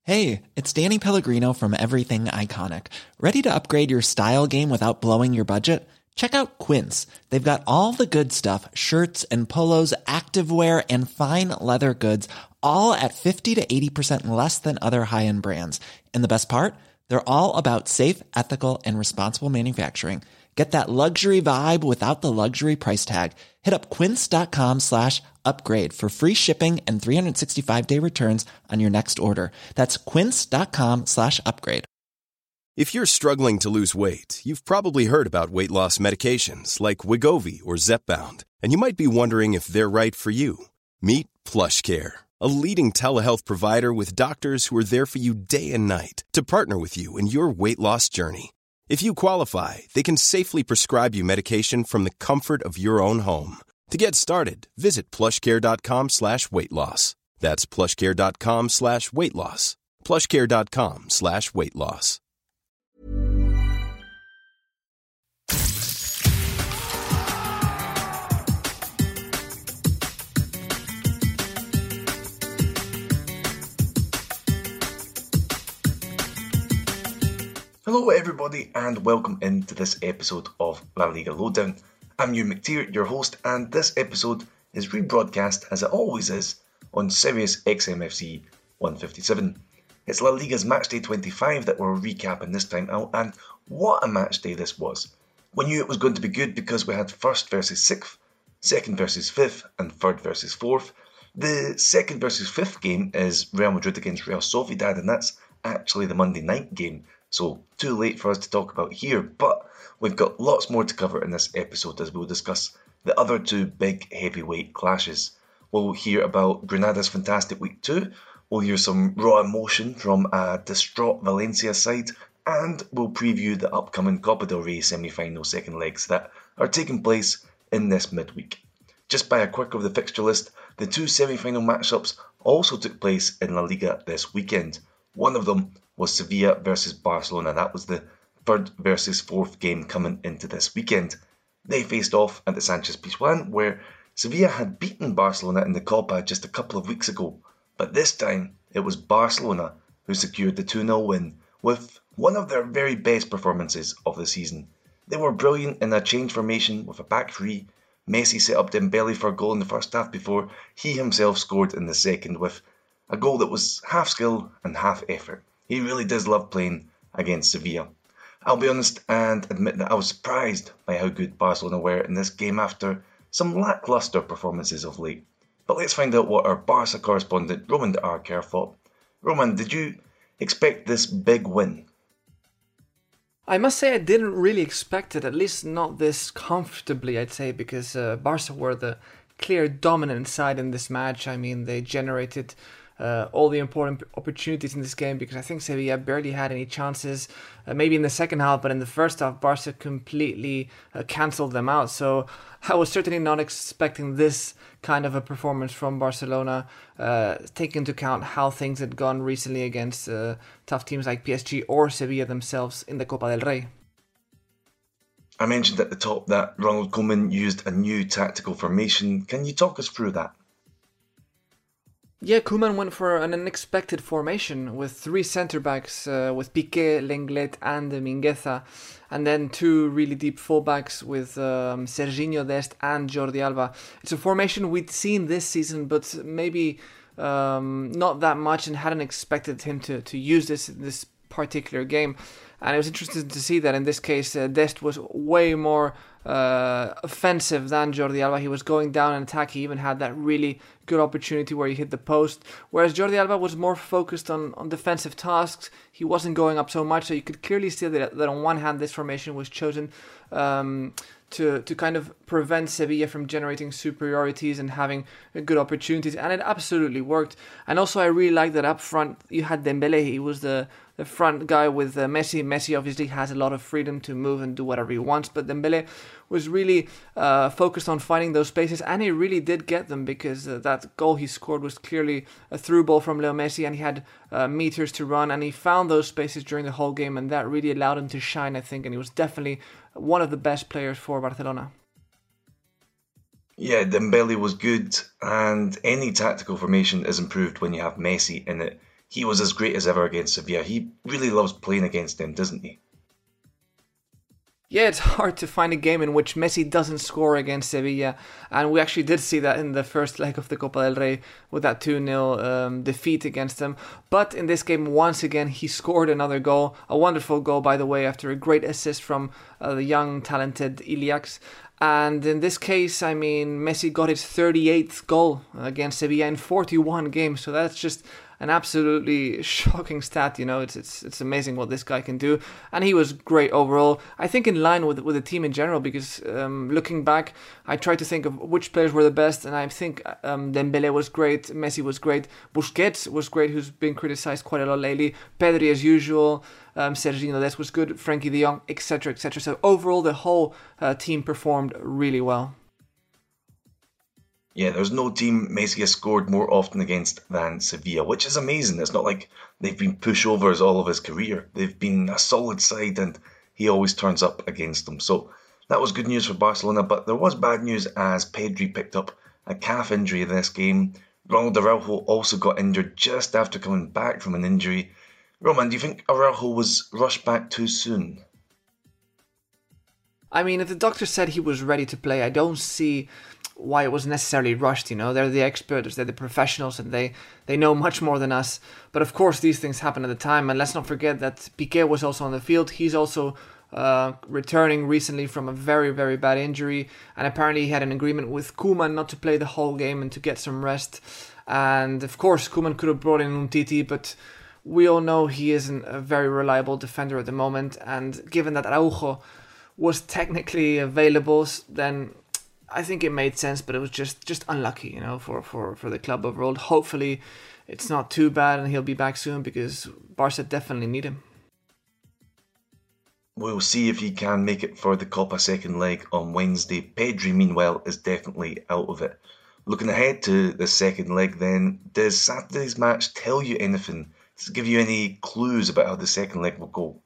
Hey, it's Danny Pellegrino from Everything Iconic. Ready to upgrade your style game without blowing your budget? Check out Quince. They've got all the good stuff, shirts and polos, activewear, and fine leather goods, all at 50 to 80% less than other high-end brands. And the best part? They're all about safe, ethical, and responsible manufacturing. Get that luxury vibe without the luxury price tag. Hit up quince.com/upgrade for free shipping and 365-day returns on your next order. That's quince.com/upgrade. If you're struggling to lose weight, you've probably heard about weight loss medications like Wegovy or Zepbound, and you might be wondering if they're right for you. Meet PlushCare, a leading telehealth provider with doctors who are there for you day and night to partner with you in your weight loss journey. If you qualify, they can safely prescribe you medication from the comfort of your own home. To get started, visit plushcare.com/weightloss. That's plushcare.com/weightloss. plushcare.com/weightloss. Hello everybody and welcome into this episode of La Liga Lowdown. I'm Hugh McTeer, your host, and this episode is rebroadcast as it always is on Sirius XMFC 157. It's La Liga's Matchday 25 that we're recapping this time out, and what a matchday this was. We knew it was going to be good because we had first versus sixth, second versus fifth, and third versus fourth. The second versus fifth game is Real Madrid against Real Sociedad, and that's actually the Monday night game. So, too late for us to talk about here, but we've got lots more to cover in this episode as we'll discuss the other two big heavyweight clashes. We'll hear about Granada's fantastic week 2, we'll hear some raw emotion from a distraught Valencia side, and we'll preview the upcoming Copa del Rey semi-final second legs that are taking place in this midweek. Just by a quirk of the fixture list, the two semi-final matchups also took place in La Liga this weekend. One of them was Sevilla versus Barcelona. That was the third versus fourth game coming into this weekend. They faced off at the Sanchez Pizjuan, where Sevilla had beaten Barcelona in the Copa just a couple of weeks ago. But this time, it was Barcelona who secured the 2-0 win with one of their very best performances of the season. They were brilliant in a change formation with a back three. Messi set up Dembele for a goal in the first half before he himself scored in the second with a goal that was half skill and half effort. He really does love playing against Sevilla. I'll be honest and admit that I was surprised by how good Barcelona were in this game after some lacklustre performances of late. But let's find out what our Barca correspondent Roman de Arquer thought. Roman, did you expect this big win? I must say I didn't really expect it, at least not this comfortably, I'd say, because Barca were the clear dominant side in this match. I mean, they generated all the important opportunities in this game because I think Sevilla barely had any chances, maybe in the second half, but in the first half, Barca completely cancelled them out. So I was certainly not expecting this kind of a performance from Barcelona, taking into account how things had gone recently against tough teams like PSG or Sevilla themselves in the Copa del Rey. I mentioned at the top that Ronald Koeman used a new tactical formation. Can you talk us through that? Yeah, Koeman went for an unexpected formation with three centre-backs, with Piqué, Lenglet and Mingueza, and then two really deep full-backs with Serginho Dest and Jordi Alba. It's a formation we'd seen this season, but maybe not that much, and hadn't expected him to use this particular game. And it was interesting to see that in this case, Dest was way more offensive than Jordi Alba. He was going down and attack. He even had that really good opportunity where he hit the post. Whereas Jordi Alba was more focused on defensive tasks. He wasn't going up so much. So you could clearly see that on one hand, this formation was chosen to kind of prevent Sevilla from generating superiorities and having good opportunities. And it absolutely worked. And also I really like that up front you had Dembele. He was the front guy with Messi. Messi obviously has a lot of freedom to move and do whatever he wants, but Dembele was really focused on finding those spaces, and he really did get them because that goal he scored was clearly a through ball from Leo Messi, and he had meters to run, and he found those spaces during the whole game, and that really allowed him to shine, I think, and he was definitely one of the best players for Barcelona. Yeah, Dembele was good, and any tactical formation is improved when you have Messi in it. he was as great as ever against Sevilla. He really loves playing against them, doesn't he? Yeah, it's hard to find a game in which Messi doesn't score against Sevilla, and we actually did see that in the first leg of the Copa del Rey with that 2-0 defeat against them. But in this game, once again, he scored another goal, a wonderful goal, by the way, after a great assist from the young, talented Iliax. And in this case, I mean, Messi got his 38th goal against Sevilla in 41 games, so that's just an absolutely shocking stat. It's amazing what this guy can do, and he was great overall. I think in line with the team in general, because looking back, I tried to think of which players were the best, and I think Dembele was great, Messi was great, Busquets was great, who's been criticized quite a lot lately, Pedri as usual, Serginho Dest was good, Frankie de Jong, etc, etc. So overall, the whole team performed really well. Yeah, there's no team Messi has scored more often against than Sevilla, which is amazing. It's not like they've been pushovers all of his career. They've been a solid side and he always turns up against them. So that was good news for Barcelona, but there was bad news as Pedri picked up a calf injury in this game. Ronald Araujo also got injured just after coming back from an injury. Roman, do you think Araujo was rushed back too soon? I mean, if the doctor said he was ready to play, I don't see why it was necessarily rushed. They're the experts, they're the professionals, and they know much more than us. But of course, these things happen at the time, and let's not forget that Piqué was also on the field. He's also returning recently from a very, very bad injury, and apparently he had an agreement with Koeman not to play the whole game and to get some rest. And of course, Koeman could have brought in Umtiti, but we all know he isn't a very reliable defender at the moment, and given that Araujo was technically available, then I think it made sense, but it was just unlucky, for the club overall. Hopefully it's not too bad and he'll be back soon, because Barca definitely need him. We'll see if he can make it for the Copa second leg on Wednesday. Pedri, meanwhile, is definitely out of it. Looking ahead to the second leg then, does Saturday's match tell you anything? Does it give you any clues about how the second leg will go?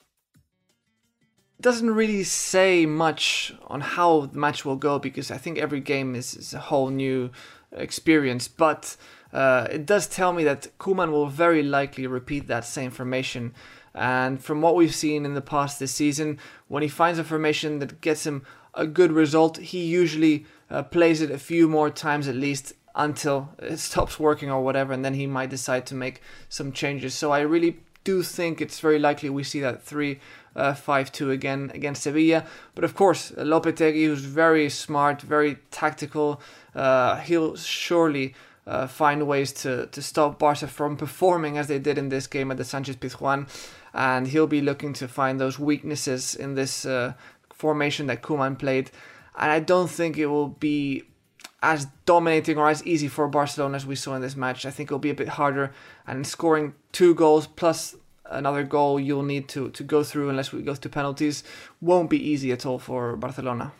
Doesn't really say much on how the match will go, because I think every game is a whole new experience, but it does tell me that Koeman will very likely repeat that same formation. And from what we've seen in the past this season, when he finds a formation that gets him a good result, he usually plays it a few more times at least until it stops working or whatever, and then he might decide to make some changes. So I really do think it's very likely we see that 3-5-2 again against Sevilla. But of course, Lopetegui, who's very smart, very tactical, he'll surely find ways to stop Barca from performing as they did in this game at the Sánchez Pizjuán, and he'll be looking to find those weaknesses in this formation that Koeman played. And I don't think it will be as dominating or as easy for Barcelona as we saw in this match. I think it'll be a bit harder, and scoring 2 goals plus another goal you'll need to go through unless we go to penalties won't be easy at all for Barcelona.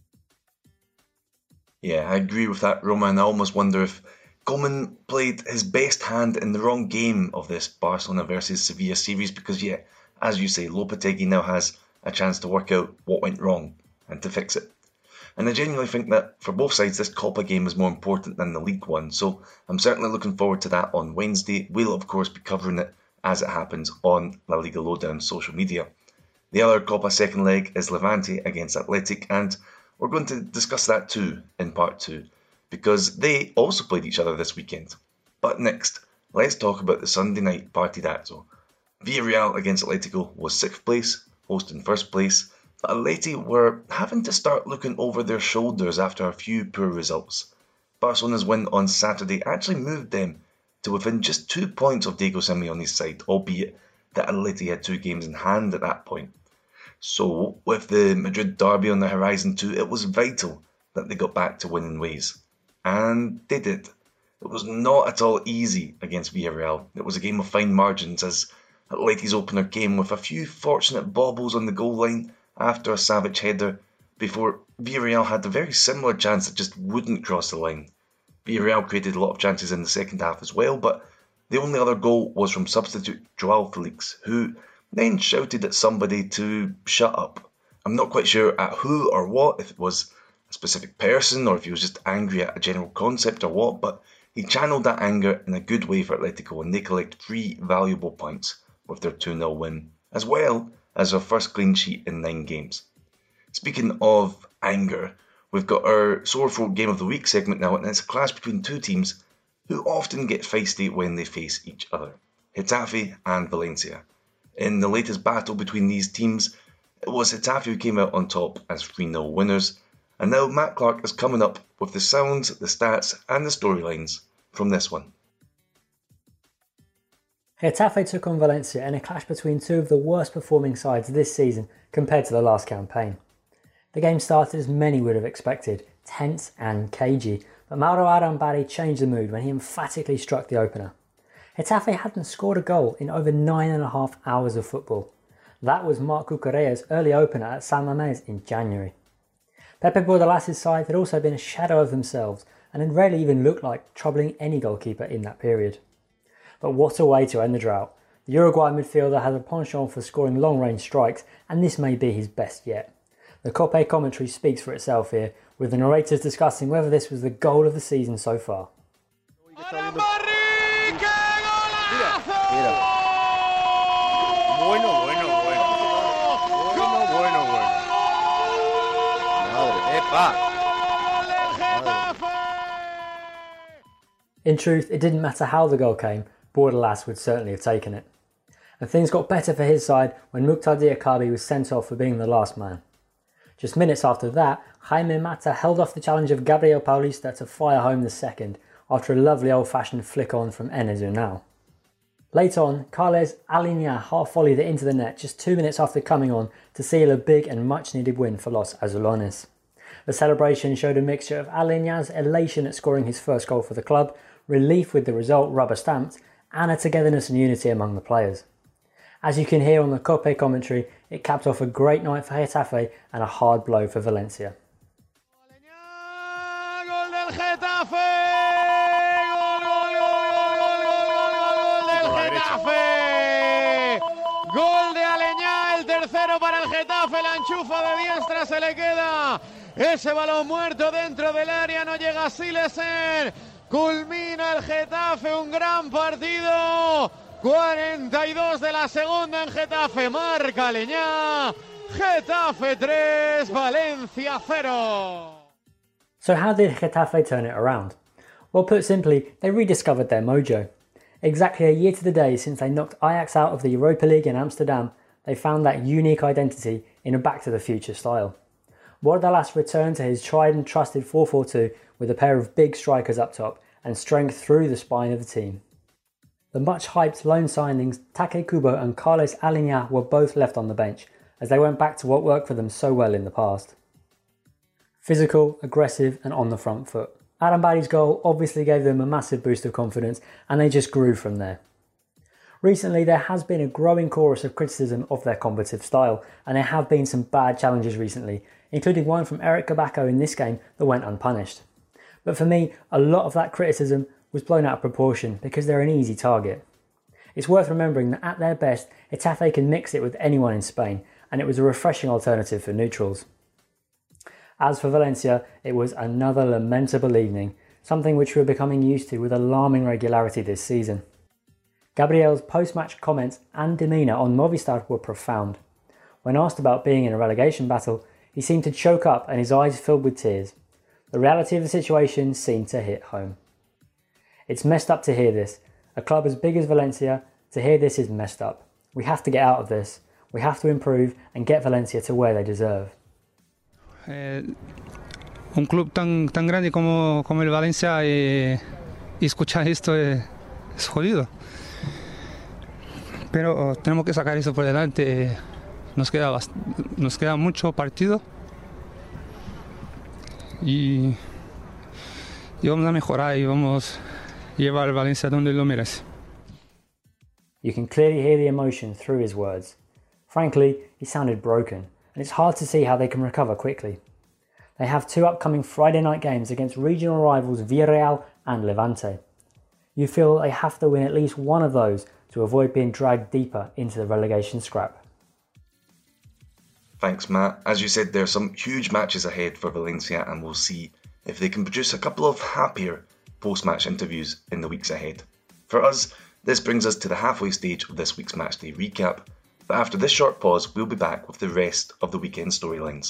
Yeah, I agree with that, Roman. I almost wonder if Koeman played his best hand in the wrong game of this Barcelona versus Sevilla series, because yeah, as you say, Lopetegui now has a chance to work out what went wrong and to fix it. And I genuinely think that for both sides, this Copa game is more important than the League one. So I'm certainly looking forward to that on Wednesday. We'll, of course, be covering it as it happens on La Liga Lowdown social media. The other Copa second leg is Levante against Athletic, and we're going to discuss that too in part 2, because they also played each other this weekend. But next, let's talk about the Sunday night Partidazo. Villarreal against Atletico was 6th place, hosting 1st place. Atleti were having to start looking over their shoulders after a few poor results. Barcelona's win on Saturday actually moved them to within just 2 points of Diego Simeone's side, albeit that Atleti had 2 games in hand at that point. So, with the Madrid derby on the horizon too, it was vital that they got back to winning ways. And they did. It was not at all easy against Villarreal. It was a game of fine margins, as Atleti's opener came with a few fortunate bobbles on the goal line after a savage header, before Villarreal had a very similar chance that just wouldn't cross the line. Villarreal created a lot of chances in the second half as well, but the only other goal was from substitute Joao Felix, who then shouted at somebody to shut up. I'm not quite sure at who or what, if it was a specific person or if he was just angry at a general concept or what, but He channeled that anger in a good way for Atletico, and they collect 3 valuable points with their 2-0 win, as well as their first clean sheet in 9 games. Speaking of anger, we've got our Sore Throat Game of the Week segment now, and it's a clash between two teams who often get feisty when they face each other: Getafe and Valencia. In the latest battle between these teams, it was Getafe who came out on top as 3-0 winners, and now Matt Clark is coming up with the sounds, the stats and the storylines from this one. Getafe took on Valencia in a clash between two of the worst performing sides this season compared to the last campaign. The game started as many would have expected, tense and cagey, but Mauro Arambari changed the mood when he emphatically struck the opener. Getafe hadn't scored a goal in over 9.5 hours of football. That was Marc Cucurella's early opener at San Mamés in January. Pepe Bordalas' side had also been a shadow of themselves and had rarely even looked like troubling any goalkeeper in that period. But what a way to end the drought. The Uruguay midfielder has a penchant for scoring long-range strikes, and this may be his best yet. The Cope commentary speaks for itself here, with the narrators discussing whether this was the goal of the season so far. In truth, it didn't matter how the goal came, Bordalas would certainly have taken it. And things got better for his side when Mukhtar Diakabi was sent off for being the last man. Just minutes after that, Jaime Mata held off the challenge of Gabriel Paulista to fire home the second, after a lovely old-fashioned flick on from Enes Unal. Late on, Carles Aleñá half-volleyed it into the net just 2 minutes after coming on to seal a big and much-needed win for Los Azulones. The celebration showed a mixture of Aleñá's elation at scoring his first goal for the club, relief with the result rubber-stamped, and a togetherness and unity among the players. As you can hear on the Cope commentary, it capped off a great night for Getafe and a hard blow for Valencia. Gol del Getafe! Gol de Aleñá, el tercero para el Getafe, la enchufa de diestra, se le queda ese balón muerto dentro del área, no llega Silesen, culmina el Getafe, un gran partido. 42 de la segunda en Getafe, marca Aleñá, Getafe 3, Valencia 0. So how did Getafe turn it around? Well, put simply, they rediscovered their mojo. Exactly a year to the day since they knocked Ajax out of the Europa League in Amsterdam, they found that unique identity in a back-to-the-future style. Bordalas returned to his tried and trusted 4-4-2 with a pair of big strikers up top and strength through the spine of the team. The much-hyped loan signings Take Kubo and Carles Aleñá were both left on the bench, as they went back to what worked for them so well in the past. Physical, aggressive and on the front foot. Arambari's goal obviously gave them a massive boost of confidence, and they just grew from there. Recently there has been a growing chorus of criticism of their combative style, and there have been some bad challenges recently, including one from Eric Kabako in this game that went unpunished. But for me, a lot of that criticism was blown out of proportion because they're an easy target. It's worth remembering that at their best, Getafe can mix it with anyone in Spain, and it was a refreshing alternative for neutrals. As for Valencia, it was another lamentable evening, something which we're becoming used to with alarming regularity this season. Gabriel's post-match comments and demeanour on Movistar were profound. When asked about being in a relegation battle, he seemed to choke up and his eyes filled with tears. The reality of the situation seemed to hit home. It's messed up to hear this. A club as big as Valencia, to hear this is messed up. We have to get out of this. We have to improve and get Valencia to where they deserve. Un club tan grande como el Valencia y escuchar esto es jodido. Pero tenemos que sacar eso por delante. Nos queda mucho partido y vamos a mejorar y vamos a llevar Valencia donde lo merece. You can clearly hear the emotion through his words. Frankly, he sounded broken, and it's hard to see how they can recover quickly. They have 2 upcoming Friday night games against regional rivals Villarreal and Levante. You feel they have to win at least one of those to avoid being dragged deeper into the relegation scrap. Thanks, Matt. As you said, there are some huge matches ahead for Valencia, and we'll see if they can produce a couple of happier post-match interviews in the weeks ahead. For us, this brings us to the halfway stage of this week's matchday recap, but after this short pause, we'll be back with the rest of the weekend storylines.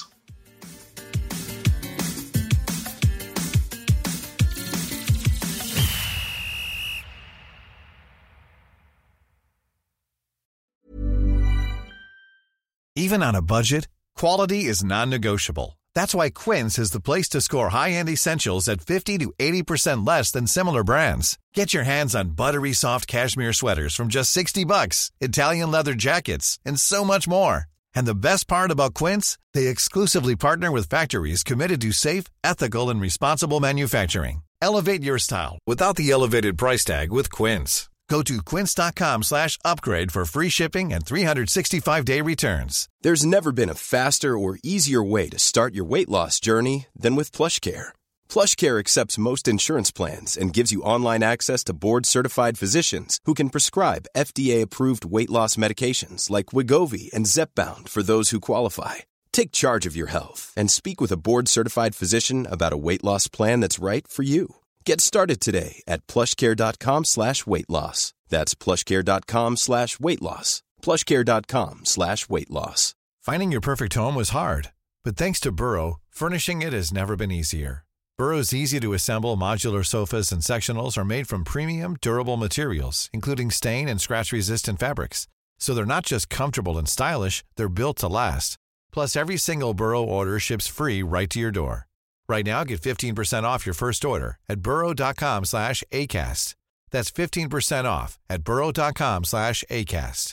Even on a budget, quality is non-negotiable. That's why Quince is the place to score high-end essentials at 50 to 80% less than similar brands. Get your hands on buttery soft cashmere sweaters from just $60, Italian leather jackets, and so much more. And the best part about Quince, they exclusively partner with factories committed to safe, ethical, and responsible manufacturing. Elevate your style without the elevated price tag with Quince. Go to quince.com/upgrade for free shipping and 365-day returns. There's never been a faster or easier way to start your weight loss journey than with PlushCare. PlushCare accepts most insurance plans and gives you online access to board-certified physicians who can prescribe FDA-approved weight loss medications like Wegovy and Zepbound for those who qualify. Take charge of your health and speak with a board-certified physician about a weight loss plan that's right for you. Get started today at plushcare.com/weight loss. That's plushcare.com/weight loss. plushcare.com/weight loss. Finding your perfect home was hard, but thanks to Burrow, furnishing it has never been easier. Burrow's easy-to-assemble modular sofas and sectionals are made from premium, durable materials, including stain and scratch-resistant fabrics. So they're not just comfortable and stylish, they're built to last. Plus, every single Burrow order ships free right to your door. Right now, get 15% off your first order at burrow.com/ACAST. That's 15% off at burrow.com/ACAST.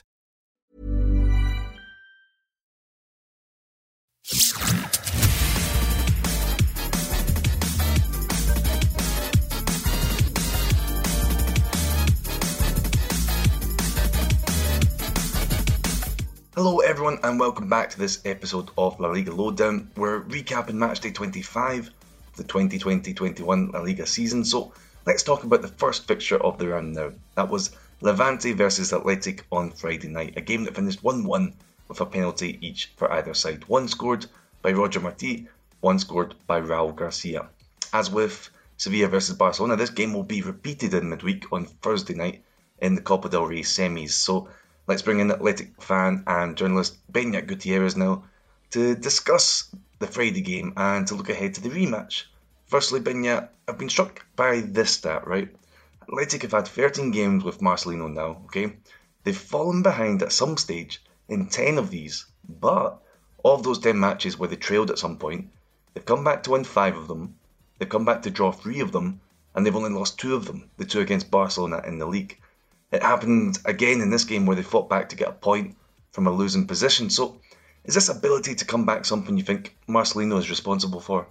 Hello everyone and welcome back to this episode of La Liga Lowdown. We're recapping matchday 25 of the 2020-21 La Liga season, so let's talk about the first fixture of the round now. That was Levante versus Athletic on Friday night, a game that finished 1-1 with a penalty each for either side. One scored by Roger Martí, one scored by Raul Garcia. As with Sevilla versus Barcelona, this game will be repeated in midweek on Thursday night in the Copa del Rey semis, so let's bring in Athletic fan and journalist Beñat Gutierrez now to discuss the Friday game and to look ahead to the rematch. Firstly, Beñat, I've been struck by this stat, right? Athletic have had 13 games with Marcelino now, okay? They've fallen behind at some stage in 10 of these, but of those 10 matches where they trailed at some point, they've come back to win 5 of them, they've come back to draw 3 of them, and they've only lost 2 of them, the 2 against Barcelona in the league. It happened again in this game where they fought back to get a point from a losing position. So, is this ability to come back something you think Marcelino is responsible for?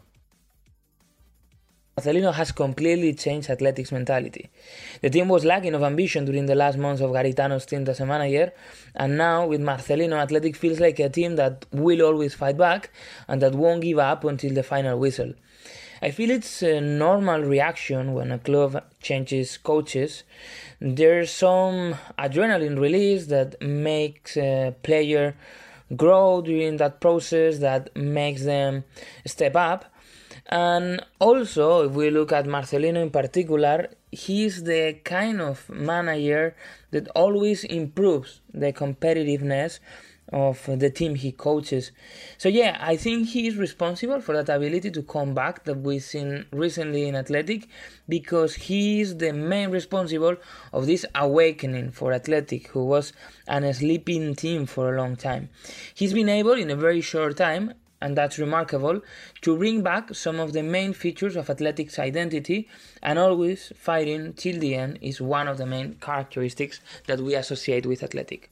Marcelino has completely changed Athletic's mentality. The team was lacking of ambition during the last months of Garitano's stint as a manager, and now with Marcelino, Athletic feels like a team that will always fight back and that won't give up until the final whistle. I feel it's a normal reaction when a club changes coaches. There's some adrenaline release that makes a player grow during that process, that makes them step up. And also, if we look at Marcelino in particular, he's the kind of manager that always improves the competitiveness of the team he coaches. So yeah, I think he is responsible for that ability to come back that we've seen recently in Athletic, because he is the main responsible of this awakening for Athletic, who was a sleeping team for a long time. He's been able in a very short time, and that's remarkable, to bring back some of the main features of Athletic's identity, and always fighting till the end is one of the main characteristics that we associate with Athletic.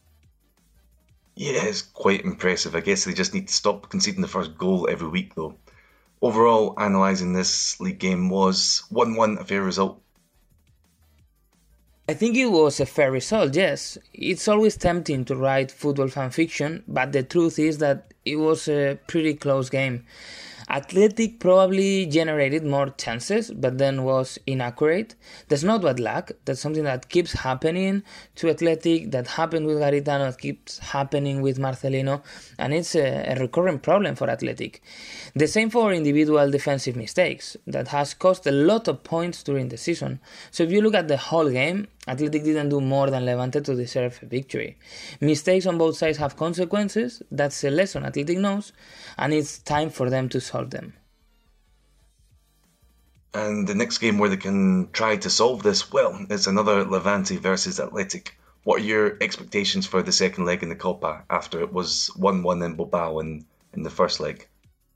Yeah, it's quite impressive. I guess they just need to stop conceding the first goal every week, though. Overall, analysing this league game, was 1-1 a fair result? I think it was a fair result, yes. It's always tempting to write football fan fiction, but the truth is that it was a pretty close game. Athletic probably generated more chances, but then was inaccurate. That's not bad luck. That's something that keeps happening to Athletic, that happened with Garitano, that keeps happening with Marcelino, and it's a recurrent problem for Athletic. The same for individual defensive mistakes, that has cost a lot of points during the season. So if you look at the whole game, Athletic didn't do more than Levante to deserve a victory. Mistakes on both sides have consequences. That's a lesson Athletic knows, and it's time for them to solve them. And the next game where they can try to solve this, well, it's another Levante versus Athletic. What are your expectations for the second leg in the Copa after it was 1-1 in Bilbao in the first leg?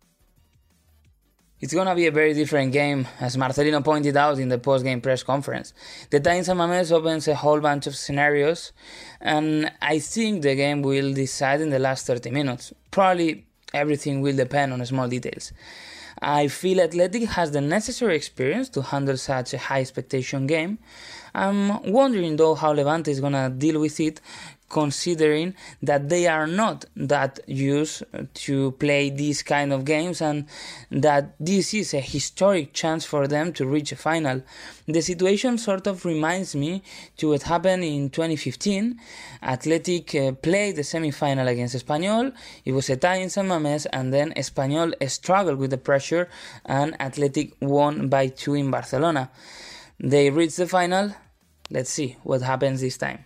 It's going to be a very different game, as Marcelino pointed out in the post-game press conference. The tie in San Mamés opens a whole bunch of scenarios, and I think the game will decide in the last 30 minutes. Probably everything will depend on small details. I feel Athletic has the necessary experience to handle such a high expectation game. I'm wondering though how Levante is going to deal with it, considering that they are not that used to play these kind of games and that this is a historic chance for them to reach a final. The situation sort of reminds me to what happened in 2015. Athletic played the semi-final against Espanyol. It was a tie in San Mamés, and then Espanyol struggled with the pressure and Athletic won by 2 in Barcelona. They reached the final. Let's see what happens this time.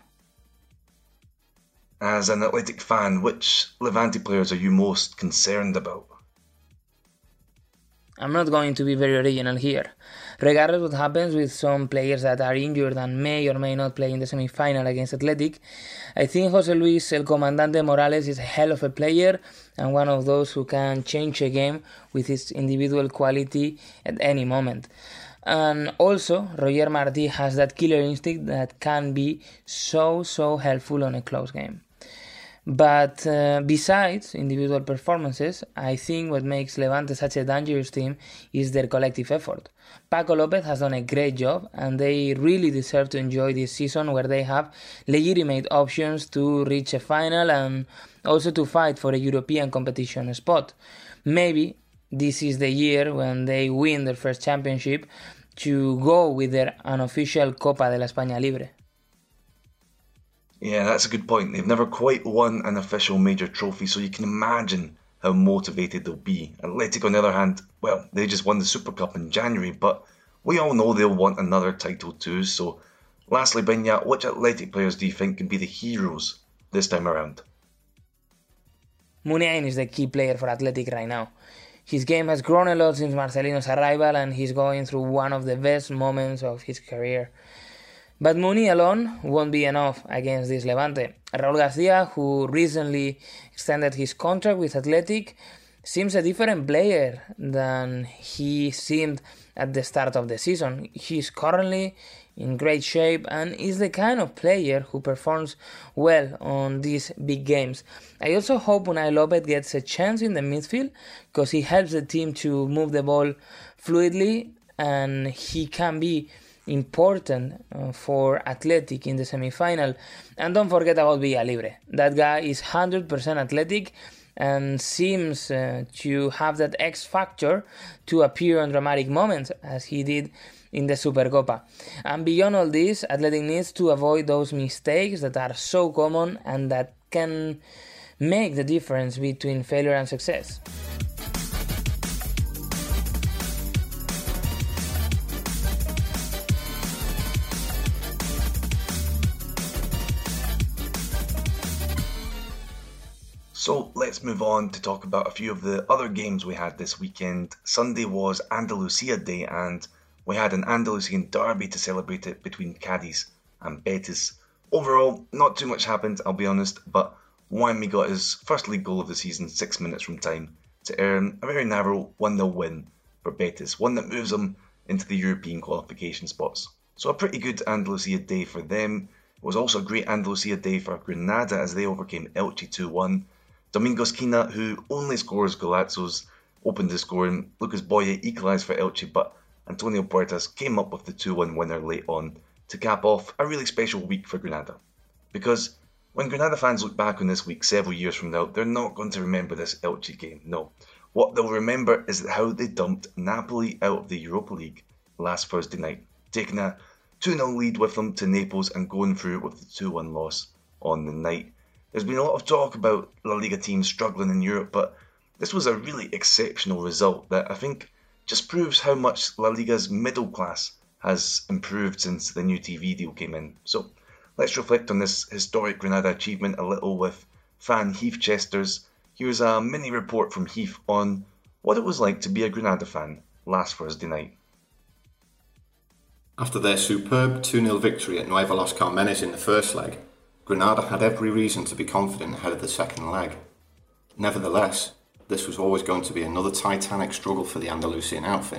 As an Athletic fan, which Levante players are you most concerned about? I'm not going to be very original here. Regardless what happens with some players that are injured and may or may not play in the semi-final against Athletic, I think José Luis El Comandante Morales is a hell of a player and one of those who can change a game with his individual quality at any moment. And also, Roger Martí has that killer instinct that can be so helpful on a close game. But besides individual performances, I think what makes Levante such a dangerous team is their collective effort. Paco López has done a great job, and they really deserve to enjoy this season where they have legitimate options to reach a final and also to fight for a European competition spot. Maybe this is the year when they win their first championship to go with their unofficial Copa de la España Libre. Yeah, that's a good point. They've never quite won an official major trophy, so you can imagine how motivated they'll be. Athletic, on the other hand, well, they just won the Super Cup in January, but we all know they'll want another title too. So, lastly, Beñat, which Athletic players do you think can be the heroes this time around? Muniain is the key player for Athletic right now. His game has grown a lot since Marcelino's arrival, and he's going through one of the best moments of his career. But Muni alone won't be enough against this Levante. Raúl García, who recently extended his contract with Athletic, seems a different player than he seemed at the start of the season. He's currently in great shape and is the kind of player who performs well on these big games. I also hope Unai López gets a chance in the midfield because he helps the team to move the ball fluidly, and he can be important for Athletic in the semi-final. And don't forget about Villalibre. That guy is 100% Athletic and seems to have that X factor to appear on dramatic moments as he did in the Supercopa. And beyond all this, Athletic needs to avoid those mistakes that are so common and that can make the difference between failure and success. So let's move on to talk about a few of the other games we had this weekend. Sunday was Andalusia Day, and we had an Andalusian derby to celebrate it between Cadiz and Betis. Overall, not too much happened, I'll be honest, but Juanmi got his first league goal of the season 6 minutes from time to earn a very narrow 1-0 win for Betis, one that moves them into the European qualification spots. So a pretty good Andalusia Day for them. It was also a great Andalusia Day for Granada as they overcame Elche 2-1. Domingos Quina, who only scores golazos, opened the scoring. Lucas Boye equalised for Elche, but Antonio Puertas came up with the 2-1 winner late on to cap off a really special week for Granada. Because when Granada fans look back on this week several years from now, they're not going to remember this Elche game. No, What they'll remember is how they dumped Napoli out of the Europa League last Thursday night, taking a 2-0 lead with them to Naples and going through with the 2-1 loss on the night. There's been a lot of talk about La Liga teams struggling in Europe, but this was a really exceptional result that I think just proves how much La Liga's middle class has improved since the new TV deal came in. So let's reflect on this historic Granada achievement a little with fan Heath Chesters. Here's a mini report from Heath on what it was like to be a Granada fan last Thursday night. After their superb 2-0 victory at Nueva Los Carmenes in the first leg, Granada had every reason to be confident ahead of the second leg. Nevertheless, this was always going to be another titanic struggle for the Andalusian outfit.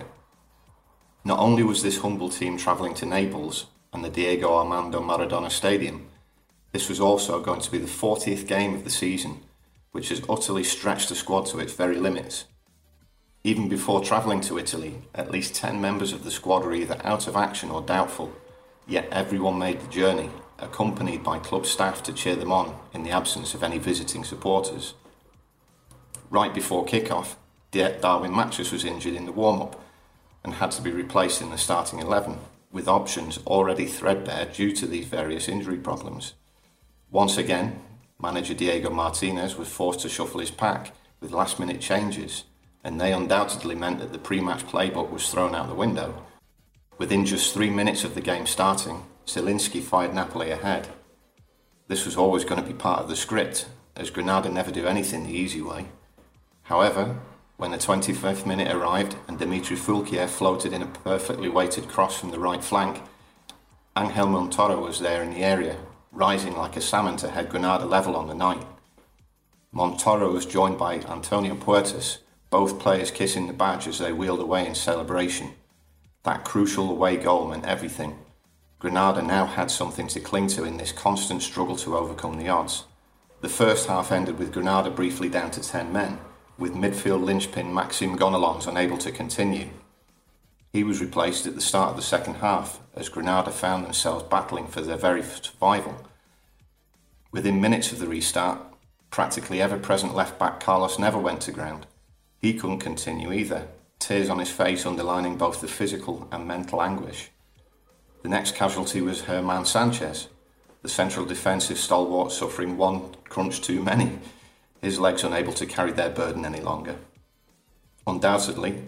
Not only was this humble team travelling to Naples and the Diego Armando Maradona Stadium, this was also going to be the 40th game of the season, which has utterly stretched the squad to its very limits. Even before travelling to Italy, at least 10 members of the squad were either out of action or doubtful, yet everyone made the journey, accompanied by club staff to cheer them on in the absence of any visiting supporters. Right before kick-off, Darwin Machís was injured in the warm-up and had to be replaced in the starting 11, with options already threadbare due to these various injury problems. Once again, manager Diego Martinez was forced to shuffle his pack with last-minute changes, and they undoubtedly meant that the pre-match playbook was thrown out the window. Within just 3 minutes of the game starting, Zielinski fired Napoli ahead. This was always going to be part of the script, as Granada never do anything the easy way. However, when the 25th minute arrived and Dimitri Fulquier floated in a perfectly weighted cross from the right flank, Angel Montoro was there in the area, rising like a salmon to head Granada level on the night. Montoro was joined by Antonio Puertas, both players kissing the badge as they wheeled away in celebration. That crucial away goal meant everything. Granada now had something to cling to in this constant struggle to overcome the odds. The first half ended with Granada briefly down to 10 men, with midfield linchpin Maxime Gonalons unable to continue. He was replaced at the start of the second half as Granada found themselves battling for their very survival. Within minutes of the restart, practically ever-present left-back Carlos never went to ground. He couldn't continue either, tears on his face underlining both the physical and mental anguish. The next casualty was Herman Sanchez, the central defensive stalwart suffering one crunch too many, his legs unable to carry their burden any longer. Undoubtedly,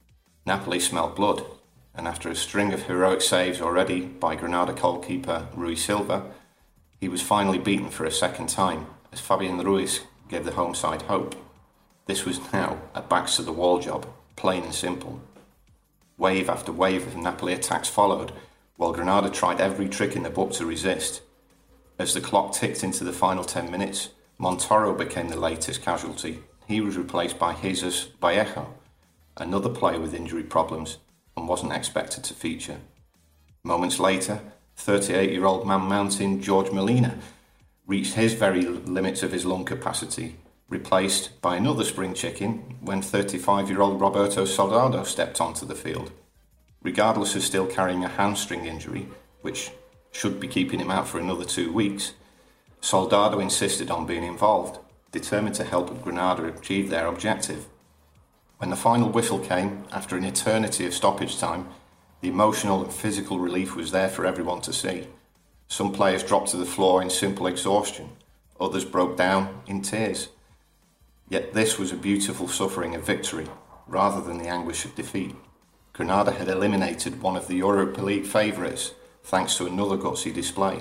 Napoli smelt blood, and after a string of heroic saves already by Granada goalkeeper Rui Silva, he was finally beaten for a second time as Fabian Ruiz gave the home side hope. This was now a backs-to-the-wall job, plain and simple. Wave after wave of Napoli attacks followed, while Granada tried every trick in the book to resist. As the clock ticked into the final 10 minutes, Montoro became the latest casualty. He was replaced by Jesus Vallejo, another player with injury problems, and wasn't expected to feature. Moments later, 38-year-old man mountain George Molina reached his very limits of his lung capacity, replaced by another spring chicken when 35-year-old Roberto Soldado stepped onto the field. Regardless of still carrying a hamstring injury, which should be keeping him out for another 2 weeks, Soldado insisted on being involved, determined to help Granada achieve their objective. When the final whistle came, after an eternity of stoppage time, the emotional and physical relief was there for everyone to see. Some players dropped to the floor in simple exhaustion, others broke down in tears. Yet this was a beautiful suffering of victory, rather than the anguish of defeat. Granada had eliminated one of the Europa League favourites, thanks to another gutsy display.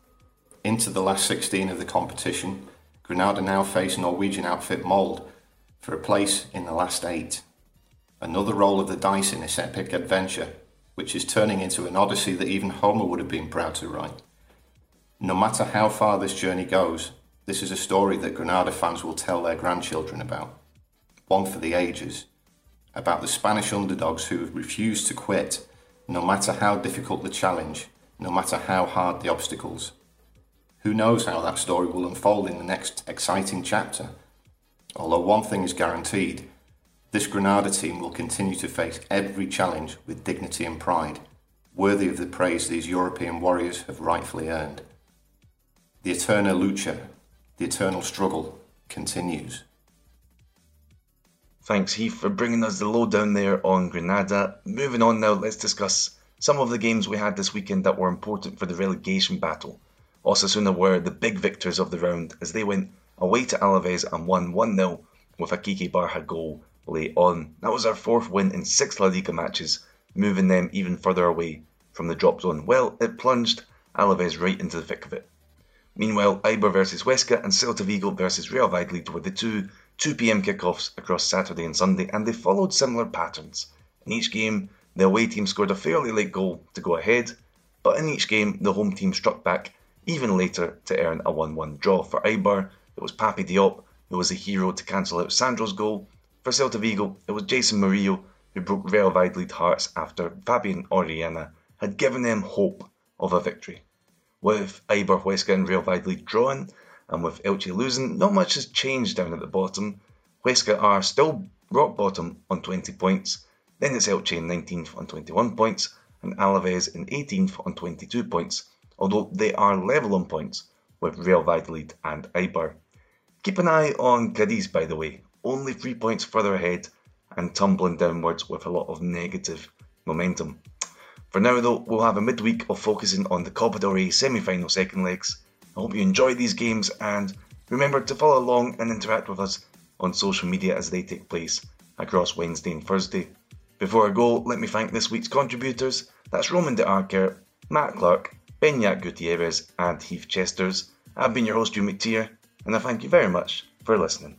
Into the last 16 of the competition, Granada now face Norwegian outfit Molde for a place in the last 8. Another roll of the dice in this epic adventure, which is turning into an odyssey that even Homer would have been proud to write. No matter how far this journey goes, this is a story that Granada fans will tell their grandchildren about. One for the ages, about the Spanish underdogs who have refused to quit, no matter how difficult the challenge, no matter how hard the obstacles. Who knows how that story will unfold in the next exciting chapter? Although one thing is guaranteed, this Granada team will continue to face every challenge with dignity and pride, worthy of the praise these European warriors have rightfully earned. The eterna lucha, the eternal struggle, continues. Thanks, Heath, for bringing us the lowdown there on Granada. Moving on now, let's discuss some of the games we had this weekend that were important for the relegation battle. Osasuna were the big victors of the round as they went away to Alaves and won 1-0 with a Kike Barja goal late on. That was our 4th win in 6 La Liga matches, moving them even further away from the drop zone. Well, it plunged Alaves right into the thick of it. Meanwhile, Eibar versus Huesca and Celta Vigo versus Real Valladolid were the 2 PM kickoffs across Saturday and Sunday, and they followed similar patterns. In each game, the away team scored a fairly late goal to go ahead, but in each game, the home team struck back even later to earn a 1-1 draw. For Eibar, it was Papi Diop who was the hero to cancel out Sandro's goal. For Celta Vigo, it was Jason Murillo who broke Real Valladolid hearts after Fabian Orellana had given them hope of a victory. With Eibar, Huesca and Real Valladolid drawing, and with Elche losing, not much has changed down at the bottom. Huesca are still rock bottom on 20 points, then it's Elche in 19th on 21 points, and Alaves in 18th on 22 points, although they are level on points with Real Valladolid and Eibar. Keep an eye on Cadiz, by the way, only 3 points further ahead and tumbling downwards with a lot of negative momentum. For now though, we'll have a midweek of focusing on the Copa del Rey semi-final second legs. I hope you enjoy these games and remember to follow along and interact with us on social media as they take place across Wednesday and Thursday. Before I go, let me thank this week's contributors. That's Roman de Arker, Matt Clark, Beñat Gutierrez and Heath Chesters. I've been your host, Hugh McTeer, and I thank you very much for listening.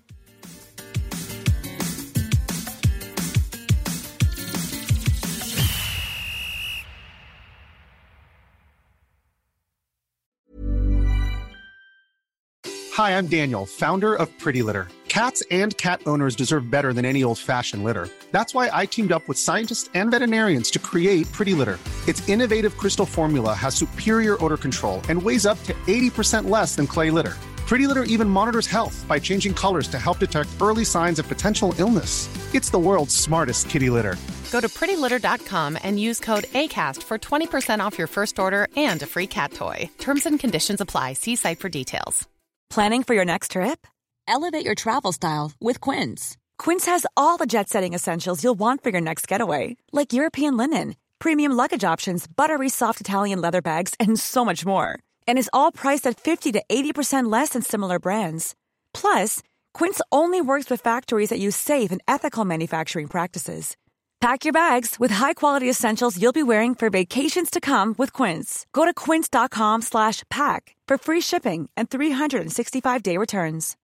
Hi, I'm Daniel, founder of Pretty Litter. Cats and cat owners deserve better than any old-fashioned litter. That's why I teamed up with scientists and veterinarians to create Pretty Litter. Its innovative crystal formula has superior odor control and weighs up to 80% less than clay litter. Pretty Litter even monitors health by changing colors to help detect early signs of potential illness. It's the world's smartest kitty litter. Go to prettylitter.com and use code ACAST for 20% off your first order and a free cat toy. Terms and conditions apply. See site for details. Planning for your next trip? Elevate your travel style with Quince. Quince has all the jet-setting essentials you'll want for your next getaway, like European linen, premium luggage options, buttery soft Italian leather bags, and so much more. And is all priced at 50 to 80% less than similar brands. Plus, Quince only works with factories that use safe and ethical manufacturing practices. Pack your bags with high-quality essentials you'll be wearing for vacations to come with Quince. Go to quince.com/pack for free shipping and 365-day returns.